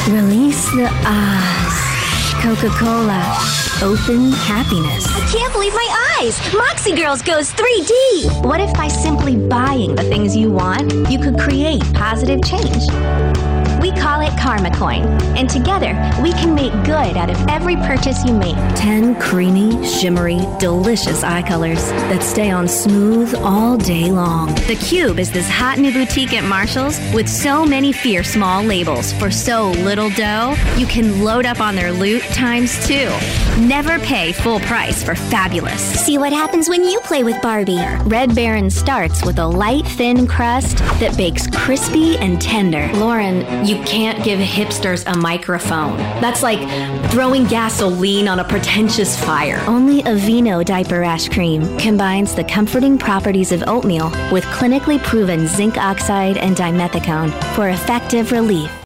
Release the ahs. Coca-Cola. Open happiness. I can't believe my eyes! Moxie Girls goes 3D! What if by simply buying the things you want, you could create positive change? We call it Karma Coin, and together we can make good out of every purchase you make. 10 creamy, shimmery, delicious eye colors that stay on smooth all day long. The Cube is this hot new boutique at Marshall's with so many fierce small labels for so little dough, you can load up on their loot times 2. Never pay full price for fabulous. See what happens when you play with Barbie. Red Baron starts with a light, thin crust that bakes crispy and tender. Lauren, you can't give hipsters a microphone. That's like throwing gasoline on a pretentious fire. Only Aveeno Diaper Rash Cream combines the comforting properties of oatmeal with clinically proven zinc oxide and dimethicone for effective relief.